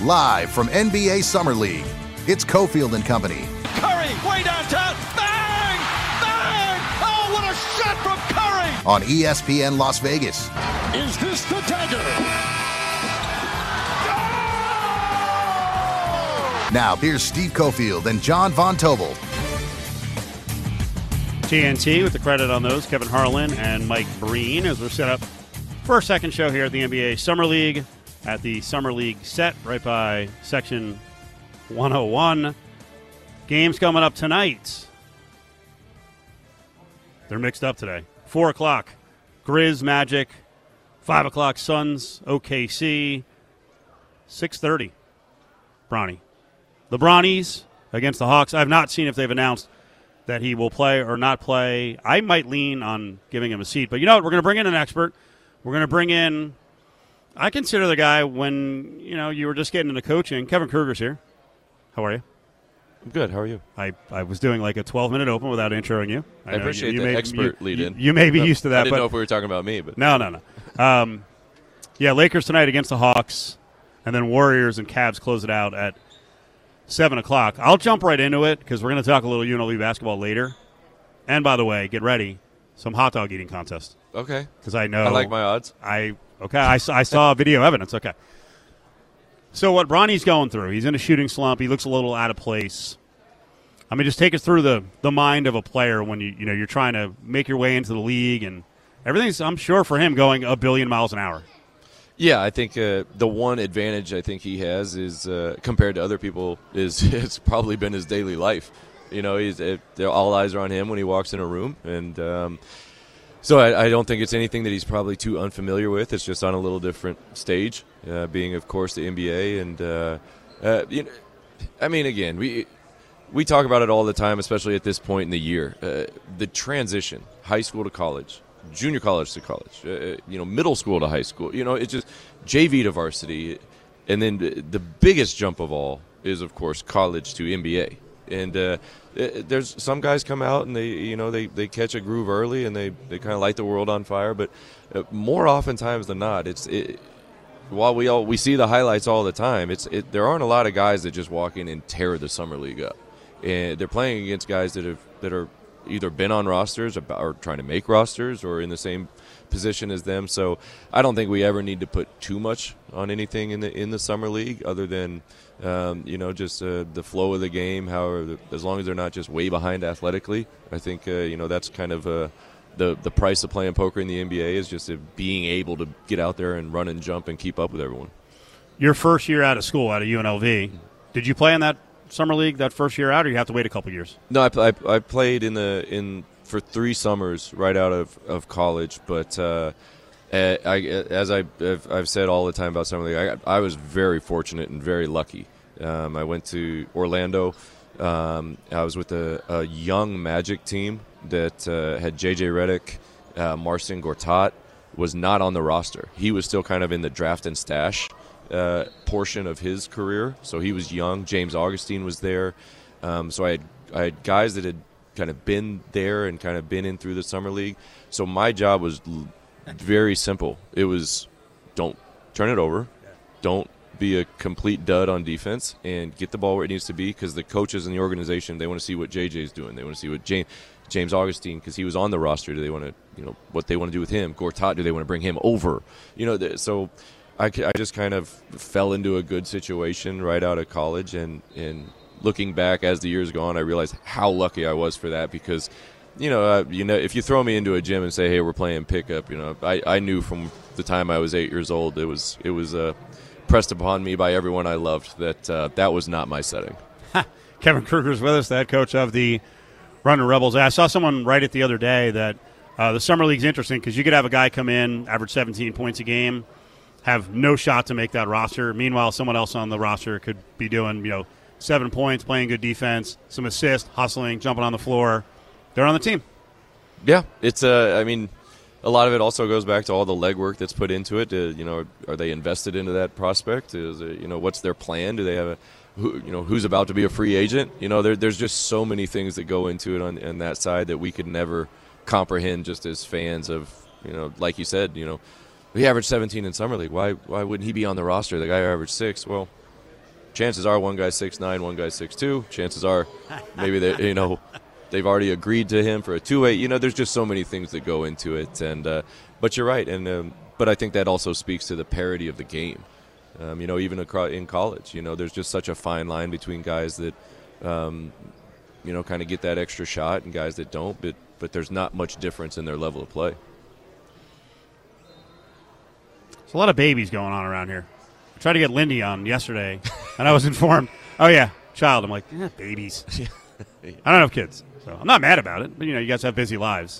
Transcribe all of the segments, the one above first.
Live from NBA Summer League, it's Cofield and Company. Curry, way downtown. Bang! Bang! Oh, what a shot from Curry! On ESPN Las Vegas. Is this the dagger? Now, here's Steve Cofield and John Von Tobel. TNT with the credit on those, Kevin Harlan and Mike Breen, as we're set up for our second show here at the NBA Summer League at the Summer League set right by Section 101. Games coming up tonight. They're mixed up today. 4 o'clock, Grizz, Magic. 5 o'clock, Suns, OKC. 6:30, Bronny. The Bronnies against the Hawks. I've not seen if they've announced that he will play or not play. I might lean on giving him a seat. But you know what? We're going to bring in an expert. We're going to bring in, I consider the guy when, you were just getting into coaching. Kevin Kruger's here. How are you? I'm good. How are you? I was doing like a 12-minute open without introing you. I appreciate the expert lead-in. You may be used to that. I didn't know if we were talking about me. But No. Yeah, Lakers tonight against the Hawks, and then Warriors and Cavs close it out at 7 o'clock. I'll jump right into it because we're going to talk a little UNLV basketball later. And by the way, get ready, some hot dog eating contest. Okay. Because I know. I like my odds. I saw video evidence. Okay. So what Bronny's going through, he's in a shooting slump. He looks a little out of place. I mean, just take us through the mind of a player when you're trying to make your way into the league, and everything's, I'm sure, for him going a billion miles an hour. Yeah, I think the one advantage I think he has is compared to other people is it's probably been his daily life. All eyes are on him when he walks in a room, and so I don't think it's anything that he's probably too unfamiliar with. It's just on a little different stage, being of course the NBA, and again we talk about it all the time, especially at this point in the year, the transition, high school to college. Junior college to college, middle school to high school. It's just JV to varsity. And then the biggest jump of all is, of course, college to NBA. And there's some guys come out and they catch a groove early and they kind of light the world on fire. But more oftentimes than not, while we see the highlights all the time, there aren't a lot of guys that just walk in and tear the summer league up. And they're playing against guys that are either been on rosters or trying to make rosters or in the same position as them. So I don't think we ever need to put too much on anything in the summer league other than just the flow of the game. However, as long as they're not just way behind athletically, I think that's kind of the price of playing poker in the NBA is just being able to get out there and run and jump and keep up with everyone. Your first year out of school, out of UNLV, did you play in that summer league that first year out, or you have to wait a couple years? No, I played for 3 summers right out of college, but as I've said all the time about summer league, I was very fortunate and very lucky. I went to Orlando. I was with a young Magic team that had J.J. Redick, Marcin Gortat was not on the roster. He was still kind of in the draft and stash portion of his career, so he was young. James Augustine was there, so I had guys that had kind of been there and kind of been in through the summer league. So my job was very simple. It was don't turn it over, don't be a complete dud on defense, and get the ball where it needs to be, because the coaches in the organization, they want to see what JJ's doing. They want to see what James Augustine, because he was on the roster, do they want to what they want to do with him? Gortat, do they want to bring him over? So I just kind of fell into a good situation right out of college, and looking back as the years go on, I realized how lucky I was for that, because if you throw me into a gym and say, hey, we're playing pickup, I knew from the time I was 8 years old it was pressed upon me by everyone I loved that that was not my setting. Kevin Kruger's with us, the head coach of the Running Rebels. I saw someone write it the other day that the summer league's interesting because you could have a guy come in, average 17 points a game, have no shot to make that roster. Meanwhile, someone else on the roster could be doing, 7 points, playing good defense, some assists, hustling, jumping on the floor. They're on the team. Yeah, it's a lot of it also goes back to all the legwork that's put into it. Are they invested into that prospect? Is it, what's their plan? Do they have who's about to be a free agent? There's just so many things that go into it on that side that we could never comprehend just as fans of, like you said, he averaged 17 in summer league. Why wouldn't he be on the roster? The guy who averaged 6. Well, chances are one guy's 6'9", one guy's 6'2". Chances are maybe they've already agreed to him for a two-way. There's just so many things that go into it. And but you're right. And but I think that also speaks to the parity of the game. Even in college, there's just such a fine line between guys that, kind of get that extra shot and guys that don't. But there's not much difference in their level of play. There's a lot of babies going on around here. I tried to get Lindy on yesterday, and I was informed, oh, yeah, child. I'm like, babies. I don't have kids, so I'm not mad about it. But, you guys have busy lives.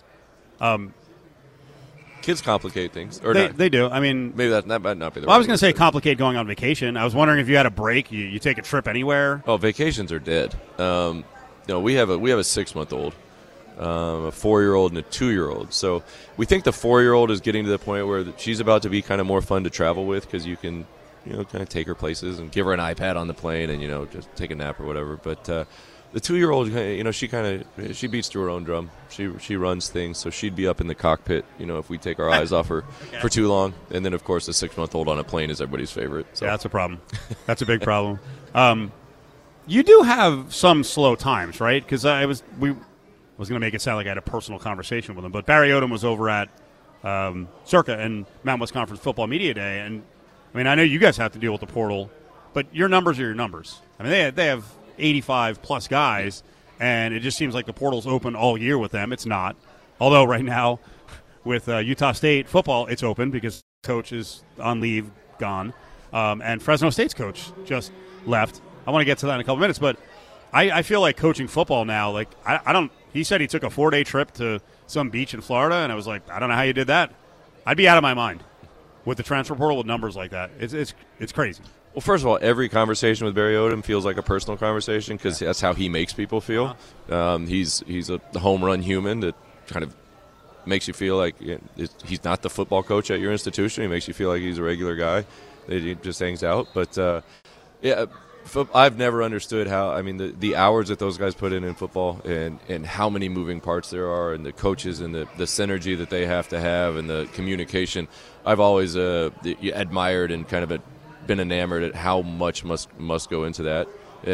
Kids complicate things. Or they do. I mean, maybe that might not be the I was going to say complicate going on vacation. I was wondering if you had a break, you take a trip anywhere. Oh, vacations are dead. We have a 6-month-old, a 4-year-old, and a 2-year-old. So we think the 4-year-old is getting to the point where she's about to be kind of more fun to travel with because you can, kind of take her places and give her an iPad on the plane and, just take a nap or whatever. But the 2-year-old, she beats to her own drum. She runs things, so she'd be up in the cockpit, if we take our eyes off her for too long. And then, of course, the 6-month-old on a plane is everybody's favorite. So. Yeah, that's a problem. That's a big problem. You do have some slow times, right? Because I was going to make it sound like I had a personal conversation with him, but Barry Odom was over at Circa and Mountain West Conference Football Media Day, and I mean, I know you guys have to deal with the portal, but your numbers are your numbers. I mean, they have 85-plus guys, and it just seems like the portal's open all year with them. It's not. Although right now with Utah State football, it's open because coach is on leave, gone, and Fresno State's coach just left. I want to get to that in a couple minutes, but I feel like coaching football now, like I don't – he said he took a 4-day trip to some beach in Florida, and I was like, I don't know how you did that. I'd be out of my mind with the transfer portal with numbers like that. It's crazy. Well, first of all, every conversation with Barry Odom feels like a personal conversation because that's how he makes people feel. He's a home run human that kind of makes you feel like he's not the football coach at your institution. He makes you feel like he's a regular guy that he just hangs out. But, I've never understood how, I mean, the hours that those guys put in football and how many moving parts there are and the coaches and the synergy that they have to have and the communication. I've always admired and kind of been enamored at how much must go into that.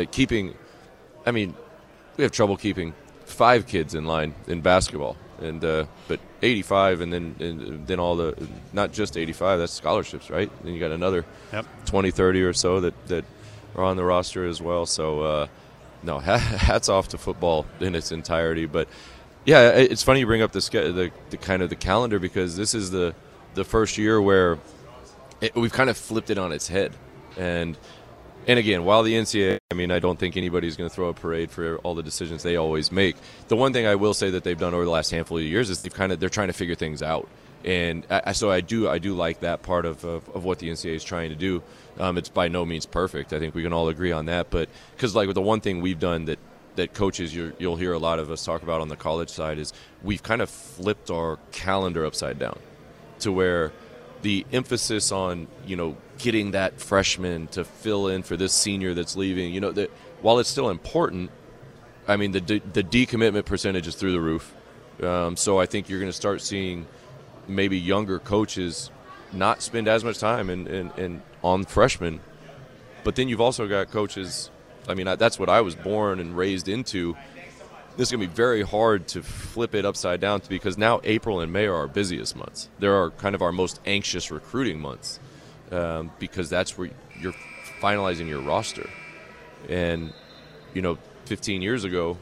We have trouble keeping 5 kids in line in basketball, and but 85 and then all the, not just 85, that's scholarships, right? Then you got another 20, 30 or so that are on the roster as well. So, no, hats off to football in its entirety. But, yeah, it's funny you bring up the kind of the calendar because this is the first year where we've kind of flipped it on its head. And again, while the NCAA, I mean, I don't think anybody's going to throw a parade for all the decisions they always make. The one thing I will say that they've done over the last handful of years is they're trying to figure things out. And so I do like that part of what the NCAA is trying to do. It's by no means perfect. I think we can all agree on that. But because like the one thing we've done that coaches you'll hear a lot of us talk about on the college side is we've kind of flipped our calendar upside down to where the emphasis on getting that freshman to fill in for this senior that's leaving. That while it's still important, I mean the decommitment percentage is through the roof. So I think you're going to start seeing maybe younger coaches not spend as much time and on freshmen. But then you've also got coaches, I mean, that's what I was born and raised into. This is going to be very hard to flip it upside down because now April and May are our busiest months. They're our kind of our most anxious recruiting months because that's where you're finalizing your roster. And, 15 years ago,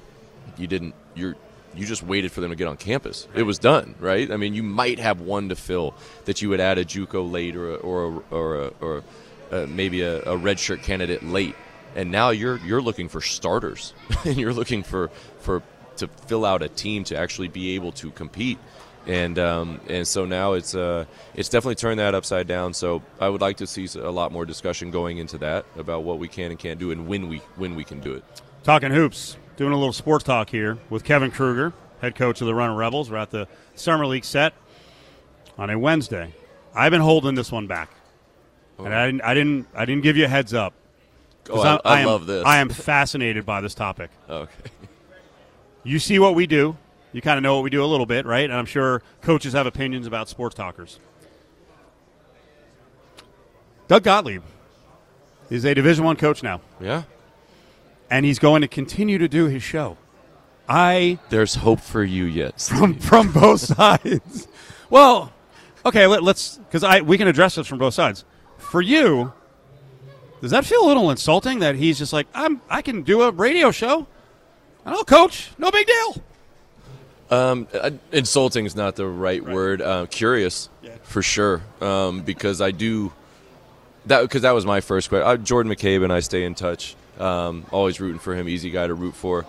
you just waited for them to get on campus. It was done, right? I mean, you might have one to fill that you would add a JUCO late or maybe a redshirt candidate late, and now you're looking for starters, and you're looking to fill out a team to actually be able to compete, and so now it's definitely turned that upside down. So I would like to see a lot more discussion going into that about what we can and can't do and when we can do it. Talking hoops. Doing a little sports talk here with Kevin Kruger, head coach of the Running Rebels. We're at the Summer League set on a Wednesday. I've been holding this one back, and I didn't give you a heads up. I love this. I am fascinated by this topic. Okay. You see what we do. You kind of know what we do a little bit, right? And I'm sure coaches have opinions about sports talkers. Doug Gottlieb is a Division I coach now. Yeah. And he's going to continue to do his show. There's hope for you yet, Steve. From both sides. Well, okay, let's because we can address this from both sides. For you, does that feel a little insulting that he's just like, I can do a radio show and I'll coach, no big deal? Insulting is not the right word. Curious, for sure, because I do that because that was my first question. Jordan McCabe and I stay in touch. Always rooting for him. Easy guy to root for.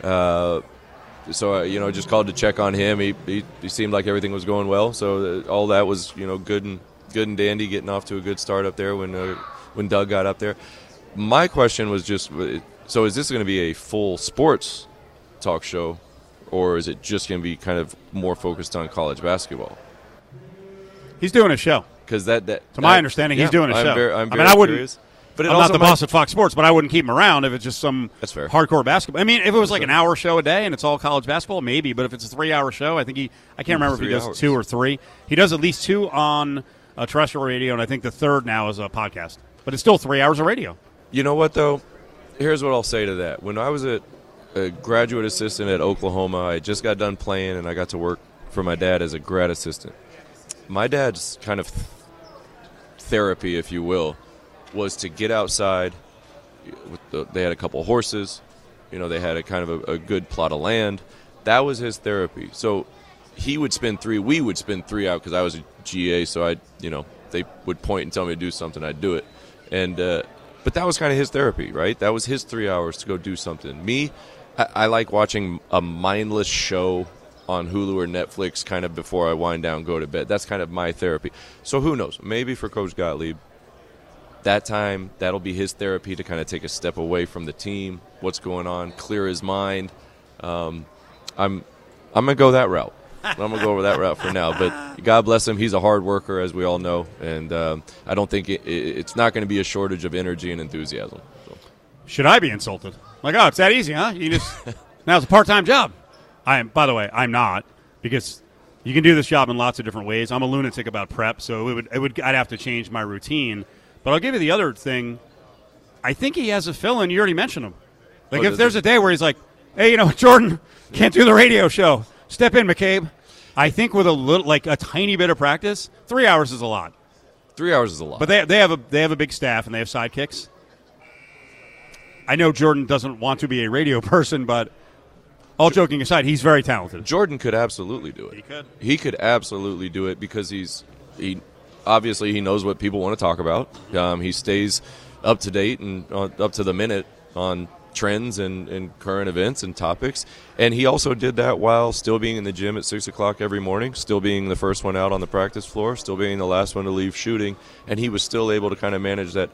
So just called to check on him. He seemed like everything was going well. So all that was good and dandy, getting off to a good start up there when Doug got up there. My question was just, so is this going to be a full sports talk show, or is it just going to be kind of more focused on college basketball? He's doing a show. Because to my understanding, he's doing a show. I'm very curious. But I'm not the boss at Fox Sports, but I wouldn't keep him around if it's just some hardcore basketball. I mean, if it was like an hour show a day and it's all college basketball, maybe. But if it's a 3-hour show, I can't remember if he does 2 or 3. He does at least 2 on terrestrial radio, and I think the third now is a podcast. But it's still 3 hours of radio. You know what, though? Here's what I'll say to that. When I was a graduate assistant at Oklahoma, I just got done playing, and I got to work for my dad as a grad assistant. My dad's kind of therapy, if you will, was to get outside. They had a couple of horses. They had a kind of a good plot of land. That was his therapy. So we would spend 3 out because I was a GA, so they would point and tell me to do something, I'd do it. And but that was kind of his therapy, right? That was his 3 hours to go do something. Me, I like watching a mindless show on Hulu or Netflix kind of before I wind down, go to bed. That's kind of my therapy. So who knows? Maybe for Coach Gottlieb, that time, that'll be his therapy to kind of take a step away from the team, what's going on, clear his mind. I'm going to go that route. I'm going to go over that route for now. But God bless him. He's a hard worker, as we all know. And I don't think it's not going to be a shortage of energy and enthusiasm. So. Should I be insulted? Like, oh, it's that easy, huh? Now it's a part-time job. By the way, I'm not, because you can do this job in lots of different ways. I'm a lunatic about prep, so I'd have to change my routine. But I'll give you the other thing. I think he has a fill-in. You already mentioned him. Like, if there's a day where he's like, hey, Jordan can't do the radio show. Step in, McCabe. I think with a tiny bit of practice, 3 hours is a lot. 3 hours is a lot. But they have a big staff, and they have sidekicks. I know Jordan doesn't want to be a radio person, but all joking aside, he's very talented. Jordan could absolutely do it. He could absolutely do it because he obviously he knows what people want to talk about. He stays up to date and up to the minute on trends and current events and topics. And he also did that while still being in the gym at 6 o'clock every morning, still being the first one out on the practice floor, still being the last one to leave shooting. And he was still able to kind of manage that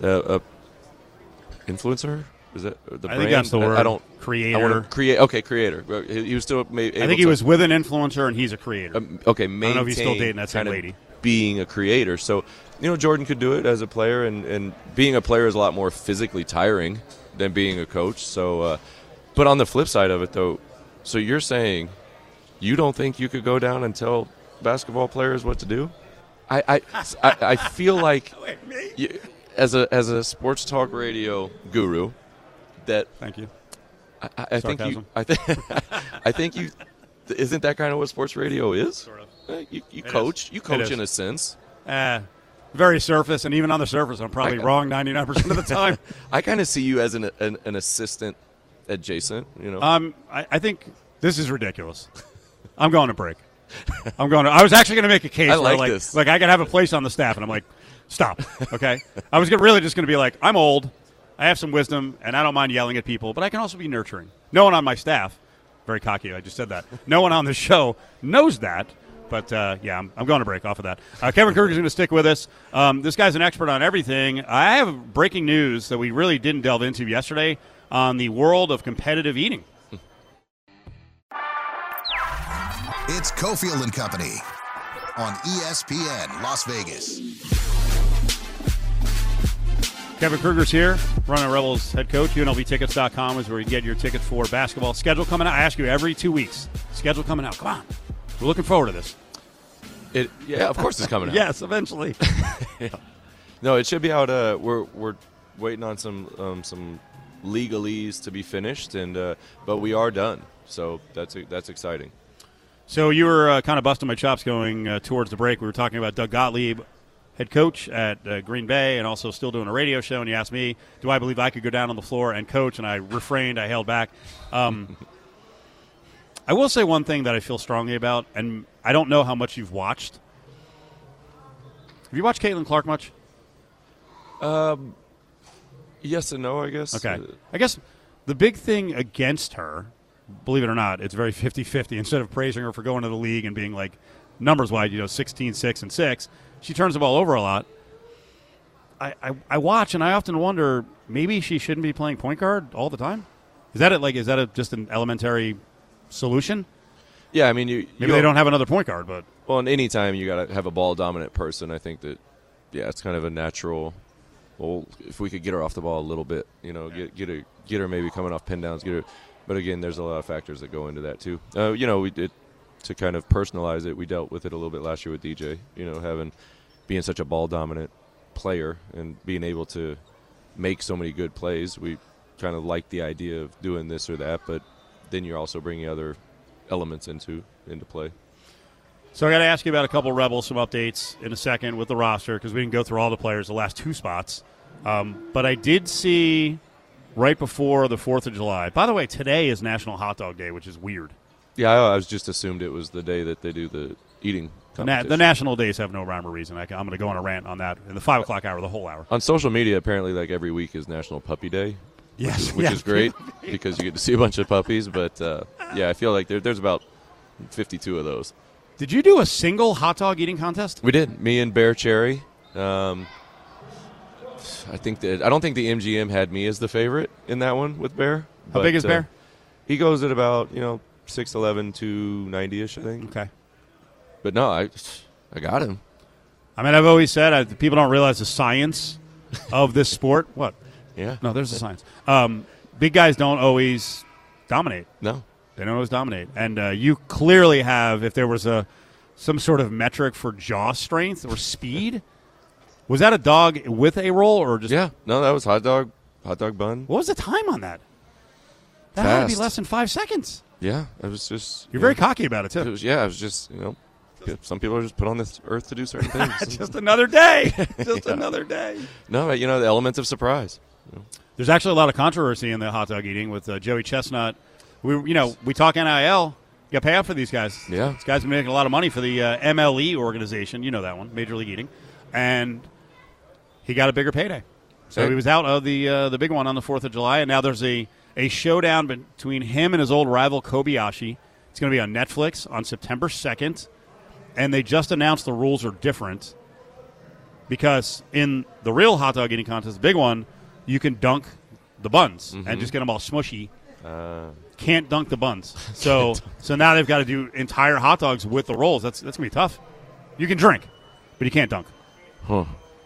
influencer? Is that the brand? I think that's the word. I don't creator. I want to create. Okay, creator. He was still. I think he was with an influencer, and he's a creator. Okay, I don't know if he's still dating that same lady. Being a creator, so Jordan could do it as a player, and being a player is a lot more physically tiring than being a coach. So, but on the flip side of it, though, so you're saying you don't think you could go down and tell basketball players what to do? I feel like as a sports talk radio guru. Thank you. I think you. Isn't that kind of what sports radio is? Sort of. You coach. You coach in a sense. Very surface, and even on the surface, I'm probably wrong 99% of the time. I kind of see you as an assistant adjacent. I think this is ridiculous. I'm going to break. I was actually going to make a case. I like this. Like I could have a place on the staff, and I'm like, stop. Okay. I was really just going to be like, I'm old. I have some wisdom, and I don't mind yelling at people, but I can also be nurturing. No one on my staff, very cocky, I just said that. No one on the show knows that, but, I'm going to break off of that. Kevin Kruger's going to stick with us. This guy's an expert on everything. I have breaking news that we really didn't delve into yesterday on the world of competitive eating. It's Cofield and Company on ESPN Las Vegas. Kevin Kruger's here, running Rebels head coach. UNLVtickets.com is where you get your tickets for basketball. Schedule coming out. I ask you every 2 weeks. Schedule coming out. Come on. We're looking forward to this. Of course it's coming out. Yes, eventually. Yeah. No, it should be out. We're waiting on some legalese to be finished, and but we are done. So that's exciting. So you were kind of busting my chops going towards the break. We were talking about Doug Gottlieb, head coach at Green Bay, and also still doing a radio show. And you asked me, do I believe I could go down on the floor and coach? And I refrained. I held back. I will say one thing that I feel strongly about, and I don't know how much you've watched. Have you watched Caitlin Clark much? Yes and no, I guess. Okay. I guess the big thing against her, believe it or not, it's very 50-50. Instead of praising her for going to the league and being like numbers-wise, 16, 6, and 6, she turns the ball over a lot. I watch, and I often wonder, maybe she shouldn't be playing point guard all the time? Is that just an elementary solution? Yeah, I mean, maybe they don't have another point guard, but well, and any time you got to have a ball-dominant person, I think that, it's kind of a natural. Well, if we could get her off the ball a little bit, get her maybe coming off pin downs, get her. But again, there's a lot of factors that go into that too. We did, to kind of personalize it. We dealt with it a little bit last year with DJ. Being such a ball-dominant player and being able to make so many good plays, we kind of like the idea of doing this or that. But then you're also bringing other elements into play. So I got to ask you about a couple Rebels, some updates in a second with the roster because we didn't go through all the players, the last two spots. But I did see right before the 4th of July. By the way, today is National Hot Dog Day, which is weird. Yeah, I was just assumed it was the day that they do the eating competition. The national days have no rhyme or reason. I'm going to go on a rant on that in the 5 o'clock hour, the whole hour. On social media, apparently, like every week is National Puppy Day. Yes, which is great because you get to see a bunch of puppies. But I feel like there's about 52 of those. Did you do a single hot dog eating contest? We did. Me and Bear Cherry. I don't think the MGM had me as the favorite in that one with Bear. How big is Bear? He goes at about 6'11", 290-ish, I think. Okay. But no, I got him. I mean, I've always said people don't realize the science of this sport. What? Yeah. No, there's the science. Big guys don't always dominate. No. They don't always dominate. And you clearly have, if there was some sort of metric for jaw strength or speed, was that a dog with a roll or just? Yeah. No, that was hot dog bun. What was the time on that? That Fast. had to be less than 5 seconds. Yeah, it was just. You're very cocky about it, too. It was just, some people are just put on this earth to do certain things. Just another day. Another day. No, the elements of surprise. There's actually a lot of controversy in the hot dog eating with Joey Chestnut. We talk NIL. You got to pay out for these guys. Yeah. These guys have been making a lot of money for the MLE organization. You know that one, Major League Eating. And he got a bigger payday. So he was out of the big one on the 4th of July, and now there's a showdown between him and his old rival Kobayashi. It's going to be on Netflix on September 2nd, and they just announced the rules are different because in the real hot dog eating contest, the big one, you can dunk the buns and just get them all smushy. Can't dunk the buns. So now they've got to do entire hot dogs with the rolls. That's going to be tough. You can drink, but you can't dunk. Huh.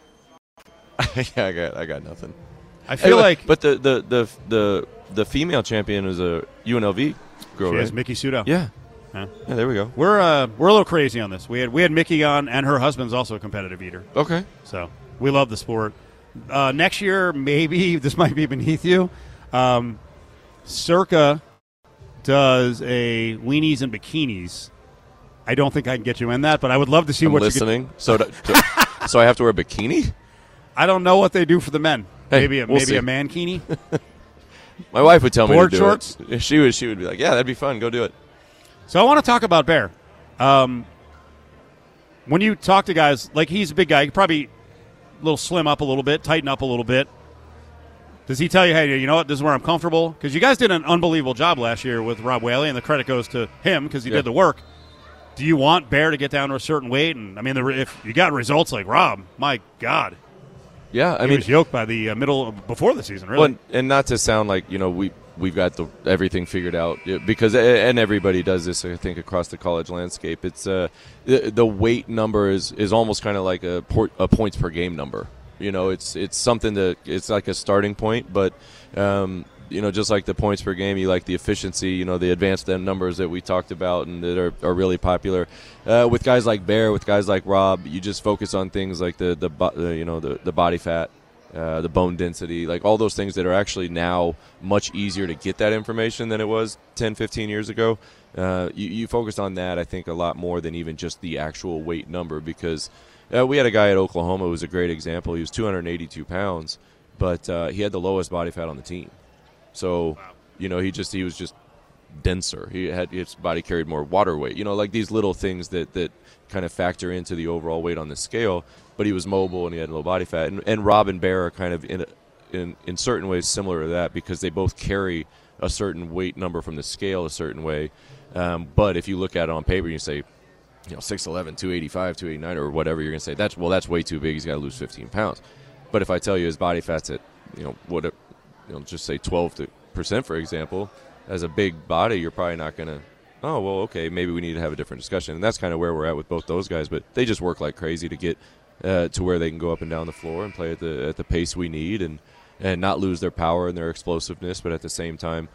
Yeah, I got nothing. I feel like, but the female champion is a UNLV girl. She right? is Mickey Sudo. Yeah. Yeah, there we go. We're a little crazy on this. We had Mickey on, and her husband's also a competitive eater. Okay. So we love the sport. Next year, maybe this might be beneath you. Circa does a weenies and bikinis. I don't think I can get you in that, but I would love to see what listening. You so I have to wear a bikini? I don't know what they do for the men. Hey, maybe we'll see. a mankini. My wife would tell me to do shorts? it. She would be like, yeah, that'd be fun. Go do it. So I want to talk about Bear. When you talk to guys, like he's a big guy, he probably a little slim up a little bit, tighten up a little bit. Does he tell you, hey, you know what, this is where I'm comfortable? Because you guys did an unbelievable job last year with Rob Whaley, and the credit goes to him because he did the work. Do you want Bear to get down to a certain weight? And I mean, if you got results like Rob, my God. Yeah, he was yoked by the middle before the season, really. Well, and not to sound like we've got everything figured out because and everybody does this, I think, across the college landscape. It's the weight number is almost kind of like a points per game number. It's something that it's like a starting point, but just like the points per game, you like the efficiency, the advanced numbers that we talked about and that are really popular. With guys like Bear, with guys like Rob, you just focus on things like the body fat, the bone density, like all those things that are actually now much easier to get that information than it was 10, 15 years ago. You focused on that, I think, a lot more than even just the actual weight number, because we had a guy at Oklahoma who was a great example. He was 282 pounds, but he had the lowest body fat on the team. So, he was just denser. His body carried more water weight. Like these little things that kind of factor into the overall weight on the scale. But he was mobile and he had low body fat. And Rob and Bear are kind of in certain ways similar to that, because they both carry a certain weight number from the scale a certain way. But if you look at it on paper, you say, 6'11", 285, 289, or whatever, you're going to say, that's way too big. He's got to lose 15 pounds. But if I tell you his body fat's at, just say 12%, for example, as a big body, you're probably not going to, oh, well, okay, maybe we need to have a different discussion. And that's kind of where we're at with both those guys. But they just work like crazy to get to where they can go up and down the floor and play at the pace we need, and not lose their power and their explosiveness, but at the same time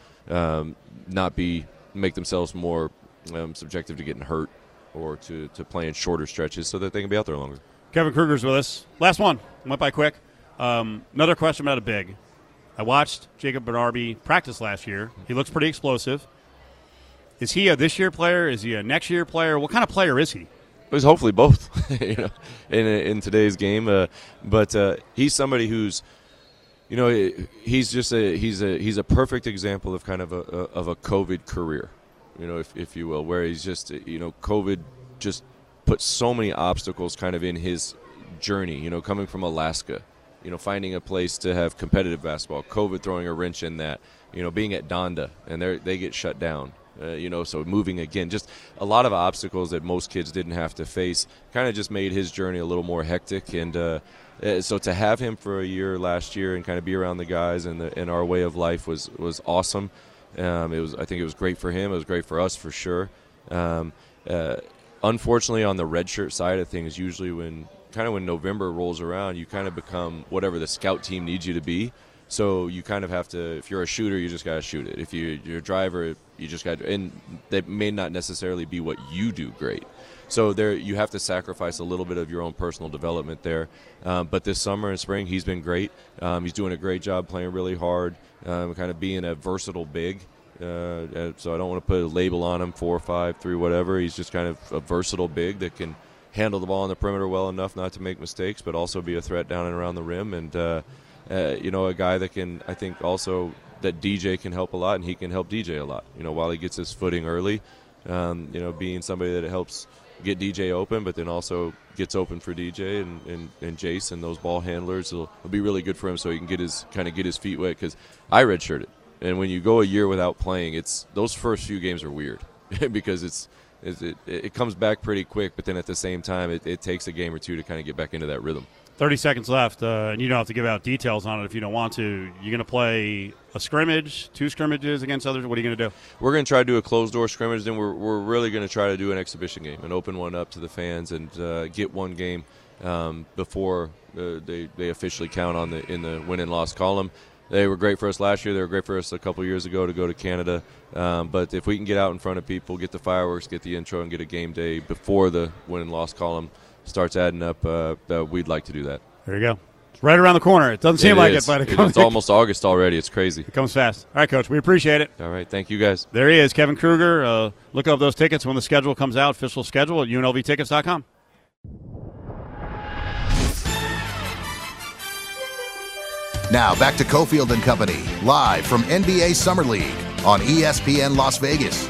make themselves more subjective to getting hurt or to playing shorter stretches so that they can be out there longer. Kevin Kruger's with us. Last one. Went by quick. Another question about a big. I watched Jacob Bernarby practice last year. He looks pretty explosive. Is he a this-year player? Is he a next-year player? What kind of player is he? It was hopefully both, in today's game. But he's somebody who's, he's just he's a perfect example of kind of a COVID career, if you will, where he's just, COVID just put so many obstacles kind of in his journey, coming from Alaska, finding a place to have competitive basketball, COVID throwing a wrench in that, being at Donda and they get shut down. So moving again, just a lot of obstacles that most kids didn't have to face, kind of just made his journey a little more hectic. And so to have him for a year last year and kind of be around the guys and our way of life was awesome. I think it was great for him. It was great for us for sure. Unfortunately, on the redshirt side of things, usually when November rolls around, you kind of become whatever the scout team needs you to be. So you kind of have to, if you're a shooter, you just got to shoot it. If you're a driver, you just got to, and that may not necessarily be what you do great. So there, you have to sacrifice a little bit of your own personal development there. But this summer and spring, he's been great. He's doing a great job playing really hard, kind of being a versatile big. So I don't want to put a label on him, 4, 5, 3, whatever. He's just kind of a versatile big that can handle the ball on the perimeter well enough not to make mistakes, but also be a threat down and around the rim. And, a guy that can, I think also that DJ can help a lot, and he can help DJ a lot, while he gets his footing early, being somebody that helps get DJ open, but then also gets open for DJ and Jace and those ball handlers. It'll be really good for him so he can get his feet wet, because I redshirted. And when you go a year without playing, those first few games are weird because it comes back pretty quick, but then at the same time it takes a game or two to kind of get back into that rhythm. 30 seconds left, and you don't have to give out details on it if you don't want to. You're going to play a scrimmage, 2 scrimmages against others? What are you going to do? We're going to try to do a closed-door scrimmage. Then we're really going to try to do an exhibition game and open one up to the fans and get one game before they officially count in the win and loss column. They were great for us last year. They were great for us a couple years ago to go to Canada. But if we can get out in front of people, get the fireworks, get the intro, and get a game day before the win and loss column starts adding up, we'd like to do that. There you go. It's right around the corner. It doesn't seem like it, but it's almost August already. It's crazy. It comes fast. All right, Coach, we appreciate it. All right, thank you guys. There he is, Kevin Kruger. Look up those tickets when the schedule comes out, official schedule at UNLVtickets.com. Now back to Cofield and Company, live from NBA Summer League on ESPN Las Vegas.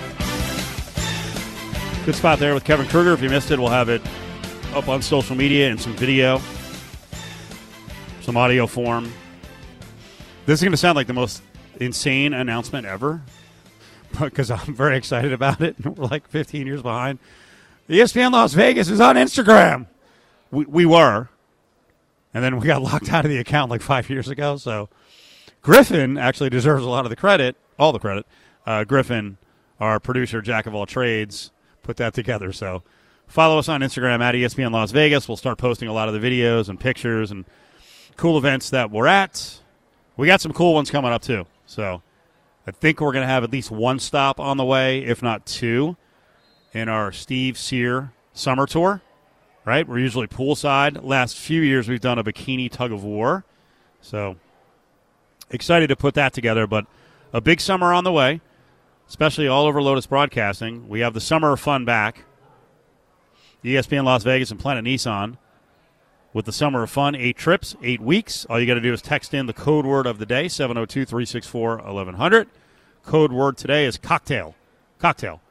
Good spot there with Kevin Kruger. If you missed it, we'll have it up on social media and some video, some audio form. This is going to sound like the most insane announcement ever because I'm very excited about it. We're like 15 years behind. ESPN Las Vegas is on Instagram. We were. And then we got locked out of the account like 5 years ago. So Griffin actually deserves a lot of the credit, all the credit. Griffin, our producer, jack of all trades, put that together. So follow us on Instagram at ESPN Las Vegas. We'll start posting a lot of the videos and pictures and cool events that we're at. We got some cool ones coming up too. So I think we're going to have at least one stop on the way, if not 2, in our Steve Sear summer tour. Right? We're usually poolside. Last few years we've done a bikini tug of war. So excited to put that together, but a big summer on the way, especially all over Lotus Broadcasting. We have the Summer of Fun back. ESPN Las Vegas and Planet Nissan with the Summer of Fun. 8 trips, 8 weeks. All you got to do is text in the code word of the day, 702-364-1100. Code word today is cocktail. Cocktail.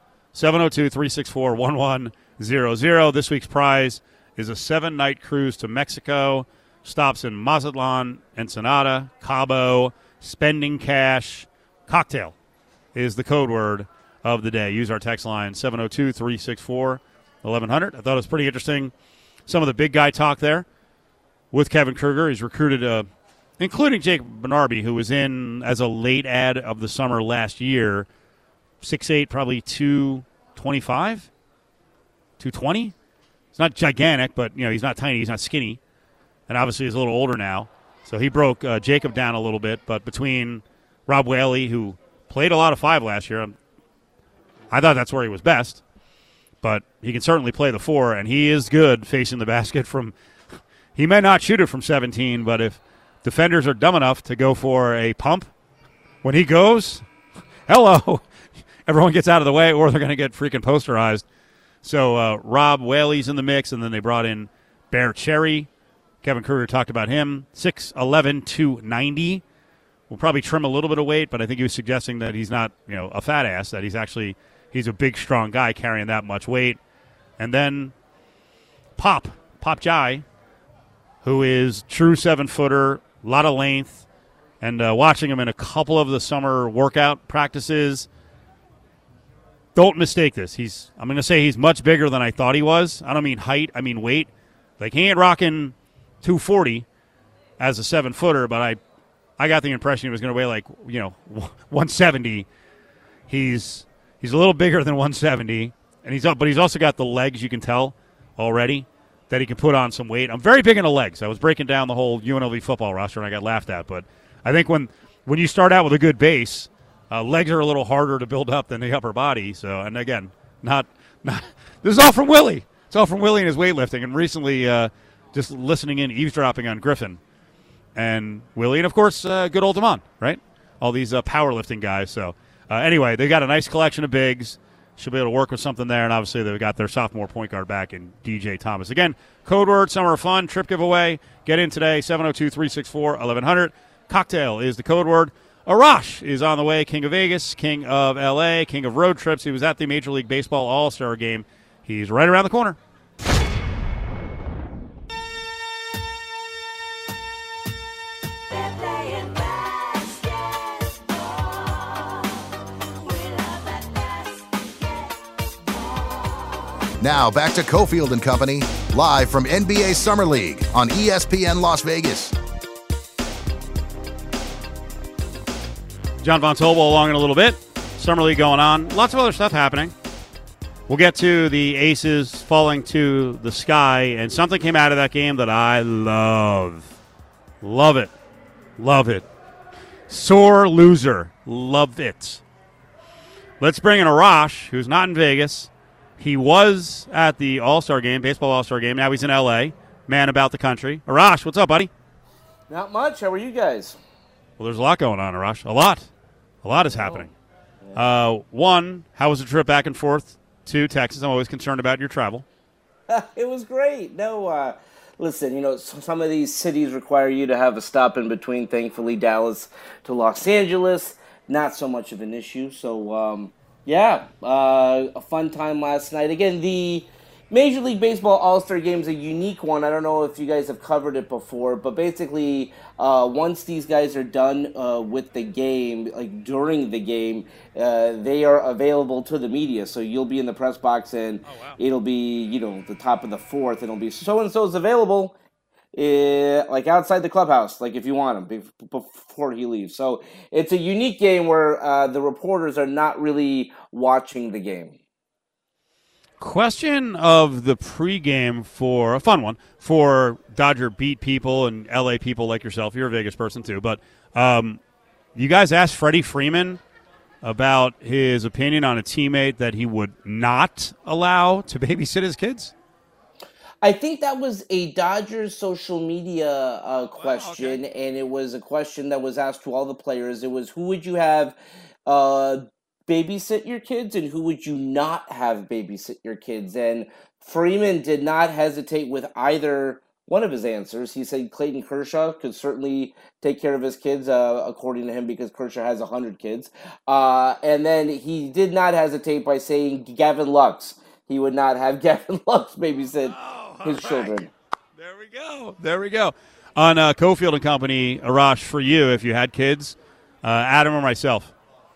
702-364-1100. This week's prize is a 7-night cruise to Mexico. Stops in Mazatlan, Ensenada, Cabo, spending cash. Cocktail is the code word of the day. Use our text line, 702-364-1100. I thought it was pretty interesting. Some of the big guy talk there with Kevin Kruger. He's recruited, including Jake Benarby, who was in as a late ad of the summer last year. 6'8", probably 225, 220. It's not gigantic, but he's not tiny. He's not skinny. And obviously he's a little older now. So he broke Jacob down a little bit. But between Rob Whaley, who played a lot of 5 last year, I thought that's where he was best. But he can certainly play the 4, and he is good facing the basket from – he may not shoot it from 17, but if defenders are dumb enough to go for a pump, when he goes, hello, everyone gets out of the way or they're going to get freaking posterized. So Rob Whaley's in the mix, and then they brought in Bear Cherry. Kevin Kruger talked about him, 6'11", 290. We'll probably trim a little bit of weight, but I think he was suggesting that he's not a fat ass, that he's a big, strong guy carrying that much weight. And then Pop Jai, who is true 7-footer, a lot of length, and watching him in a couple of the summer workout practices, don't mistake this. I'm going to say he's much bigger than I thought he was. I don't mean height, I mean weight. Like, he ain't rocking 240 as a 7-footer, but I got the impression he was going to weigh 170. He's a little bigger than 170, but he's also got the legs, you can tell already, that he can put on some weight. I'm very big into legs. I was breaking down the whole UNLV football roster, and I got laughed at. But I think when you start out with a good base, legs are a little harder to build up than the upper body. So, and again, not this is all from Willie. It's all from Willie and his weightlifting. And recently, just listening in, eavesdropping on Griffin and Willie, and of course, good old Damon, right? All these powerlifting guys. So anyway, they got a nice collection of bigs. Should be able to work with something there, and obviously they've got their sophomore point guard back in DJ Thomas. Again, code word, Summer of Fun, trip giveaway. Get in today, 702-364-1100. Cocktail is the code word. Arash is on the way, king of Vegas, king of L.A., king of road trips. He was at the Major League Baseball All-Star Game. He's right around the corner. Now back to Cofield and Company, live from NBA Summer League on ESPN Las Vegas. John Von Tobel along in a little bit. Summer League going on. Lots of other stuff happening. We'll get to the Aces falling to the sky, and something came out of that game that I love. Love it. Love it. Sore loser. Love it. Let's bring in Arash, who's not in Vegas. He was at the All-Star Game, baseball All-Star Game. Now he's in L.A., man about the country. Arash, what's up, buddy? Not much. How are you guys? Well, there's a lot going on, Arash. A lot. A lot is happening. One, how was the trip back and forth to Texas? I'm always concerned about your travel. It was great. No, listen, some of these cities require you to have a stop in between. Thankfully, Dallas to Los Angeles, not so much of an issue. So, a fun time last night. Again, the Major League Baseball All-Star Game is a unique one. I don't know if you guys have covered it before, but basically, once these guys are done with the game, like during the game, they are available to the media. So you'll be in the press box, and it'll be, the top of the fourth, and it'll be so-and-so is available, like outside the clubhouse, like if you want him before he leaves. So it's a unique game where the reporters are not really watching the game. Question of the pregame for a fun one for Dodger beat people and LA people like yourself. You're a Vegas person too, but you guys asked Freddie Freeman about his opinion on a teammate that he would not allow to babysit his kids? I think that was a Dodgers social media question, and it was a question that was asked to all the players. It was, who would you have babysit your kids, and who would you not have babysit your kids? And Freeman did not hesitate with either one of his answers. He said Clayton Kershaw could certainly take care of his kids, according to him, because Kershaw has 100 kids. And then he did not hesitate by saying Gavin Lux. He would not have Gavin Lux babysit his children. There we go. On Cofield and Company, Arash, for you, if you had kids, Adam or myself?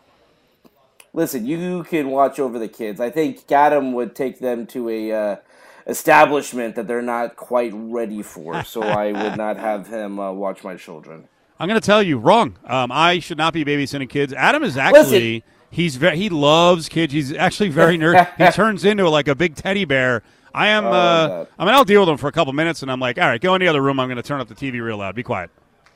Listen, you can watch over the kids. I think Adam would take them to a establishment that they're not quite ready for, so I would not have him watch my children. I'm going to tell you, wrong. I should not be babysitting kids. Adam is actually, he loves kids. He's actually very nerdy. He turns into like a big teddy bear. I am, I'll deal with him for a couple minutes, and I'm like, all right, go in the other room. I'm going to turn up the TV real loud. Be quiet.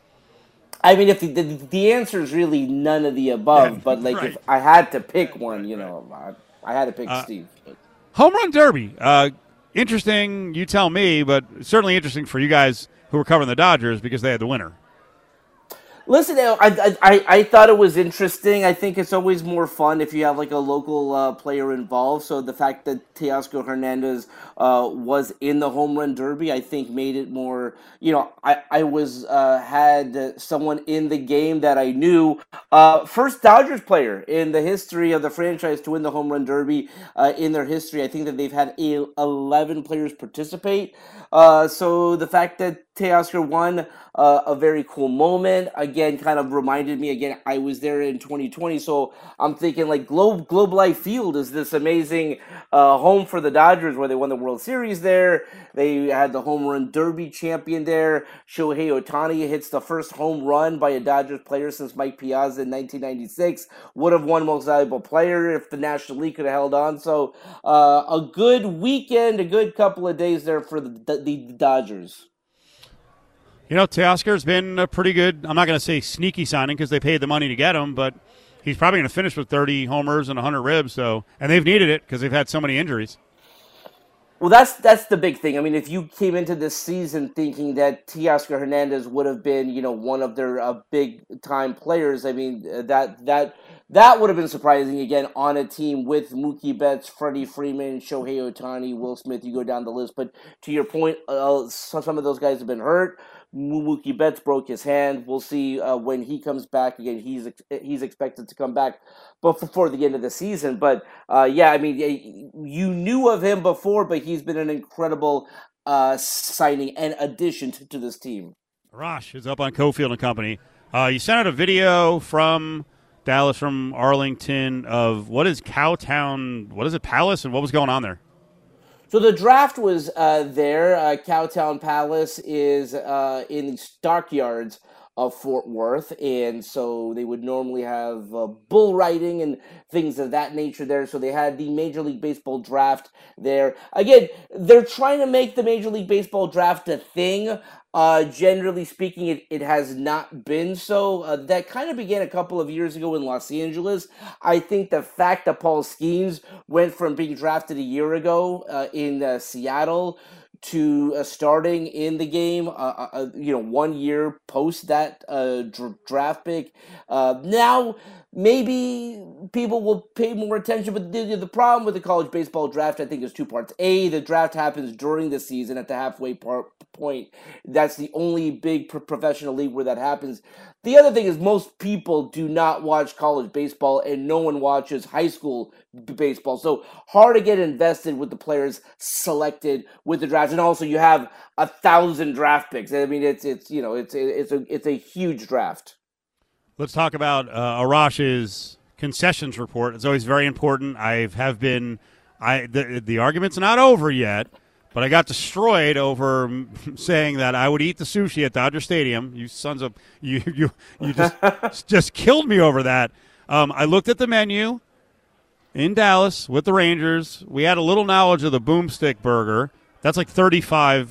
I mean, if the answer is really none of the above, but like if I had to pick one, I had to pick Steve. But. Home run derby. Interesting, you tell me, but certainly interesting for you guys who were covering the Dodgers because they had the winner. Listen, I thought it was interesting. I think it's always more fun if you have like a local player involved. So the fact that Teoscar Hernandez was in the home run derby, I think made it more. I was had someone in the game that I knew. First Dodgers player in the history of the franchise to win the home run derby in their history. I think that they've had 11 players participate. So the fact that Teoscar won, a very cool moment. Again, kind of reminded me, again, I was there in 2020, so I'm thinking like Globe Life Field is this amazing home for the Dodgers where they won the World Series there. They had the home run derby champion there. Shohei Ohtani hits the first home run by a Dodgers player since Mike Piazza in 1996. Would have won Most Valuable Player if the National League could have held on. So a good weekend, a good couple of days there for the Dodgers. Teoscar's been a pretty good, I'm not going to say sneaky signing because they paid the money to get him, but he's probably going to finish with 30 homers and 100 ribs. So, and they've needed it because they've had so many injuries. Well, that's the big thing. I mean, if you came into this season thinking that Teoscar Hernandez would have been, one of their big-time players, I mean, that would have been surprising, again, on a team with Mookie Betts, Freddie Freeman, Shohei Ohtani, Will Smith, you go down the list. But to your point, some of those guys have been hurt. Mookie Betts broke his hand. We'll see when he comes back. Again, he's expected to come back before the end of the season. But, I mean, you knew of him before, but he's been an incredible signing and addition to this team. Arash is up on Cofield and Company. You sent out a video from Dallas, from Arlington, of what is Cowtown, what is it, Palace, and what was going on there? So the draft was there. Cowtown Palace is in the stockyards of Fort Worth, and so they would normally have bull riding and things of that nature there. So they had the Major League Baseball draft there. Again, they're trying to make the Major League Baseball draft a thing. Generally speaking, it has not been so. That kind of began a couple of years ago in Los Angeles. I think the fact that Paul Skeens went from being drafted a year ago in Seattle to starting in the game, 1 year post that draft pick. Now, maybe people will pay more attention, but the problem with the college baseball draft, I think, is two parts. A, the draft happens during the season at the halfway point. That's the only big professional league where that happens. The other thing is most people do not watch college baseball, and no one watches high school baseball. So hard to get invested with the players selected with the draft. And also you have 1,000 draft picks. I mean, it's a huge draft. Let's talk about Arash's concessions report. It's always very important. The argument's not over yet, but I got destroyed over saying that I would eat the sushi at Dodger Stadium. You sons of you just killed me over that. I looked at the menu in Dallas with the Rangers. We had a little knowledge of the Boomstick Burger. That's like $35,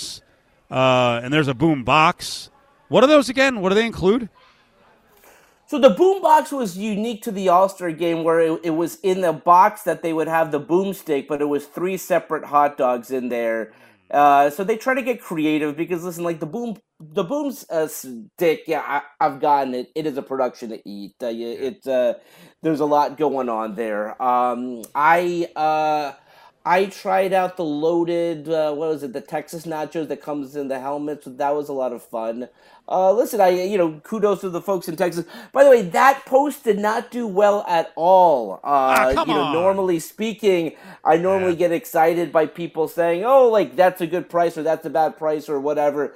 and there's a Boom Box. What are those again? What do they include? So the boom box was unique to the All-Star game where it was in the box that they would have the boomstick, but it was 3 separate hot dogs in there. So they try to get creative because listen, like the boom's stick, yeah, I've gotten it. It is a production to eat. There's a lot going on there. I tried out the loaded, what was it, the Texas nachos that comes in the helmet. So that was a lot of fun. Listen, kudos to the folks in Texas. By the way, that post did not do well at all. Come on. Normally speaking, I normally get excited by people saying, oh, like, that's a good price or that's a bad price or whatever.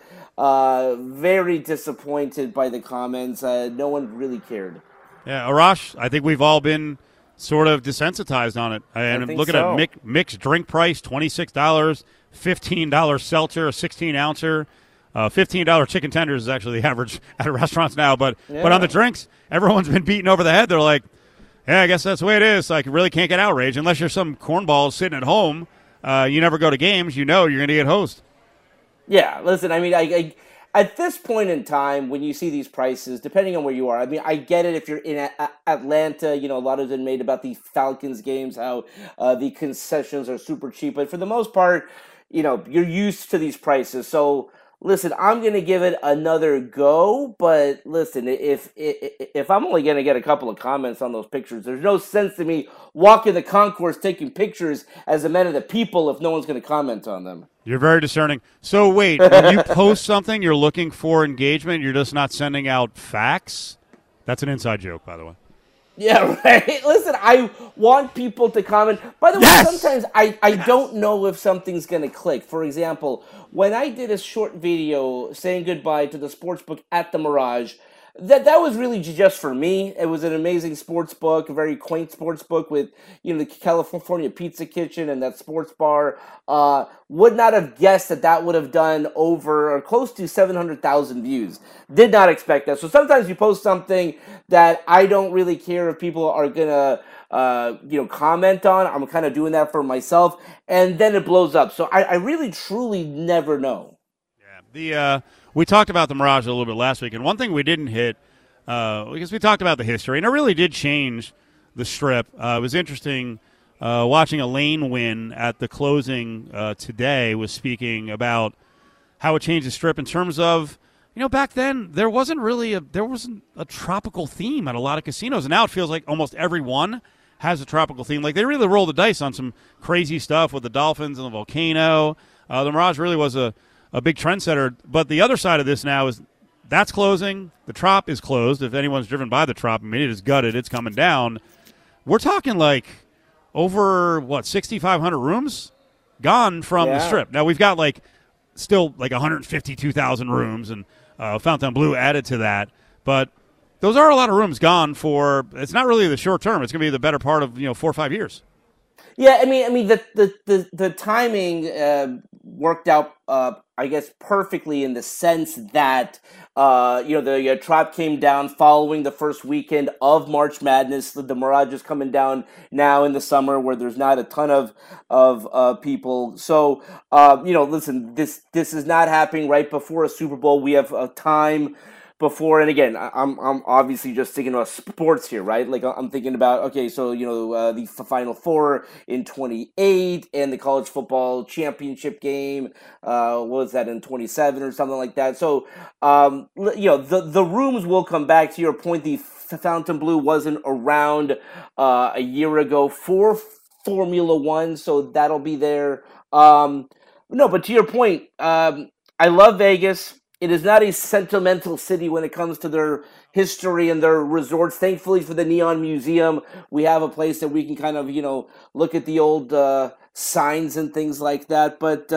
Very disappointed by the comments. No one really cared. Yeah, Arash, I think we've all been sort of desensitized on it. And I'm looking at mixed drink price, $26, $15 seltzer, a 16-ouncer. $15 chicken tenders is actually the average at restaurants now. But on the drinks, everyone's been beaten over the head. They're like, yeah, I guess that's the way it is. Like, you really can't get outraged. Unless you're some cornball sitting at home, you never go to games, you're going to get hosed. Yeah, listen, I mean, I at this point in time, when you see these prices, depending on where you are, I mean, I get it if you're in Atlanta, a lot has been made about the Falcons games, how the concessions are super cheap. But for the most part, you're used to these prices. So, listen, I'm going to give it another go. But listen, if I'm only going to get a couple of comments on those pictures, there's no sense to me walking the concourse taking pictures as a man of the people if no one's going to comment on them. You're very discerning. So wait, when you post something, you're looking for engagement. You're just not sending out facts. That's an inside joke, by the way. Yeah, right. Listen, I want people to comment. By the way, sometimes I don't know if something's going to click. For example, when I did a short video saying goodbye to the sportsbook at the Mirage, that was really just for me. It was an amazing sports book, a very quaint sports book with, the California Pizza Kitchen and that sports bar. Would not have guessed that would have done over or close to 700,000 views. Did not expect that. So sometimes you post something that I don't really care if people are gonna comment on. I'm kind of doing that for myself, and then it blows up. So I really truly never know. Yeah. We talked about the Mirage a little bit last week, and one thing we didn't hit, because we talked about the history, and it really did change the Strip. It was interesting watching Elaine Wynn at the closing today was speaking about how it changed the Strip in terms of, back then there wasn't a tropical theme at a lot of casinos, and now it feels like almost every one has a tropical theme. Like, they really rolled the dice on some crazy stuff with the dolphins and the volcano. The Mirage really was a big trendsetter. But the other side of this now is that's closing. The Trop is closed. If anyone's driven by the Trop, I mean, it is gutted. It's coming down. We're talking like over, 6,500 rooms gone from the Strip. Now, we've got still 152,000 rooms, and Fontainebleau added to that. But those are a lot of rooms gone for, it's not really the short term. It's going to be the better part of 4 or 5 years. Yeah, I mean, the timing worked out, I guess, perfectly in the sense that the Trop came down following the first weekend of March Madness. The Mirage is coming down now in the summer where there's not a ton of people. So listen, this is not happening right before a Super Bowl. We have a time before, and again, I'm obviously just thinking about sports here, right? Like, I'm thinking about, okay, so, the Final Four in 28 and the college football championship game, what was that, in 27 or something like that. So, the rooms will come back. To your point, the Fontainebleau wasn't around a year ago for Formula One, so that'll be there. No, but to your point, I love Vegas. It is not a sentimental city when it comes to their history and their resorts. Thankfully for the Neon Museum, we have a place that we can kind of, look at the old signs and things like that. But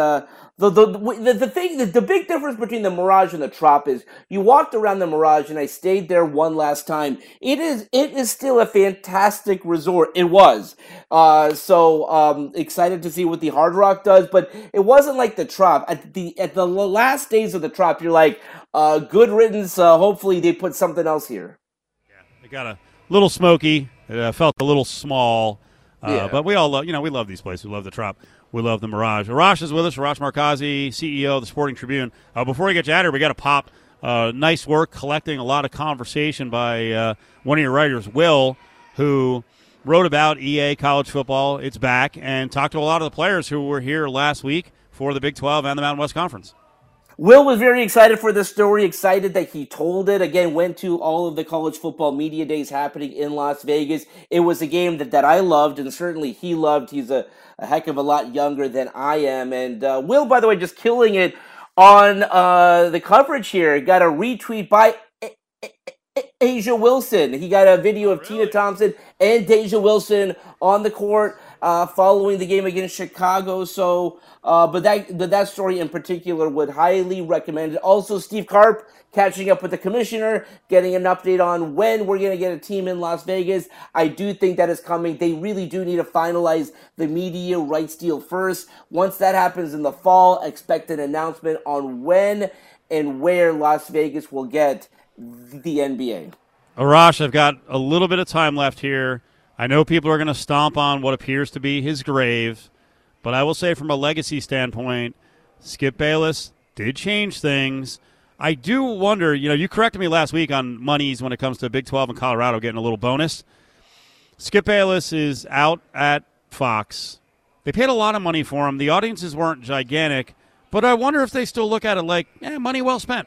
the big difference between the Mirage and the Trop is you walked around the Mirage, and I stayed there one last time. It is still a fantastic resort. It was. So excited to see what the Hard Rock does, but it wasn't like the Trop. At the last days of the Trop, you're like, good riddance. Hopefully they put something else here. Yeah, they got a little smoky. It felt a little small. But we all love, we love these places. We love the Trop. We love the Mirage. Arash is with us. Arash Markazi, CEO of the Sporting Tribune. Before we get you out of here, we got to pop Nice work collecting a lot of conversation by one of your writers, Will, who wrote about EA college football. It's back, and talked to a lot of the players who were here last week for the Big 12 and the Mountain West Conference. Will was very excited for this story, excited that he told it. Again, went to all of the college football media days happening in Las Vegas. It was a game that I loved, and certainly he loved. He's a heck of a lot younger than I am. And Will, by the way, just killing it on the coverage here. Got a retweet by Asia Wilson. He got a video of Tina Thompson and Deja Wilson on the court following the game against Chicago. So, but that story in particular would highly recommend it. Also, Steve Karp catching up with the commissioner, getting an update on when we're going to get a team in Las Vegas. I do think that is coming. They really do need to finalize the media rights deal first. Once that happens in the fall, expect an announcement on when and where Las Vegas will get the NBA. Arash, I've got a little bit of time left here. I know people are going to stomp on what appears to be his grave, but I will say from a legacy standpoint, Skip Bayless did change things. I do wonder, you corrected me last week on monies when it comes to Big 12 and Colorado getting a little bonus. Skip Bayless is out at Fox. They paid a lot of money for him. The audiences weren't gigantic, but I wonder if they still look at it like, money well spent.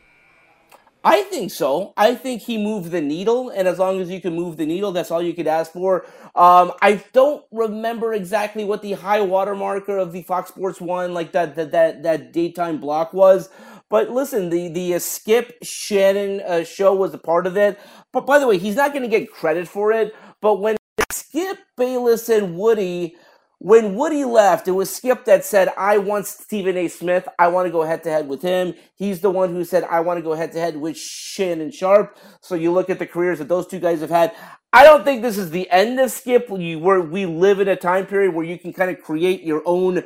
I think so. I think he moved the needle, and as long as you can move the needle, that's all you could ask for. I don't remember exactly what the high water marker of the Fox Sports 1, like that daytime block was. But listen, the Skip Shannon show was a part of it. But by the way, he's not going to get credit for it. But when Skip Bayless and Woody... When Woody left, it was Skip that said, I want Stephen A. Smith. I want to go head-to-head with him. He's the one who said, I want to go head-to-head with Shannon Sharp. So you look at the careers that those two guys have had. I don't think this is the end of Skip. We live in a time period where you can kind of create your own,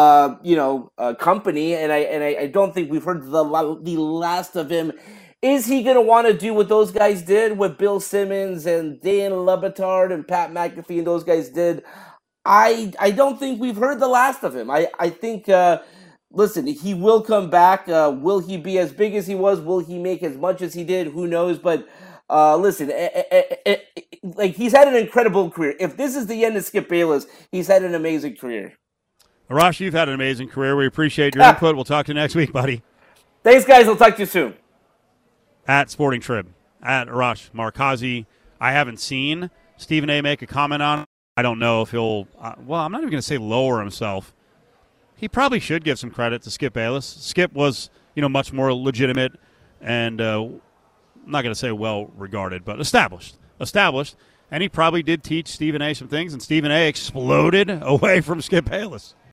company. And I don't think we've heard the last of him. Is he going to want to do what those guys did, what Bill Simmons and Dan Le Batard and Pat McAfee and those guys did? I don't think we've heard the last of him. I think, listen, he will come back. Will he be as big as he was? Will he make as much as he did? Who knows? But listen, like he's had an incredible career. If this is the end of Skip Bayless, he's had an amazing career. Arash, you've had an amazing career. We appreciate your input. We'll talk to you next week, buddy. Thanks, guys. I'll talk to you soon. At Sporting Trib, at Arash Markazi. I haven't seen Stephen A. make a comment on it. I don't know if he'll, I'm not even going to say lower himself. He probably should give some credit to Skip Bayless. Skip was, much more legitimate and I'm not going to say well-regarded, but established. And he probably did teach Stephen A. some things, and Stephen A. exploded away from Skip Bayless.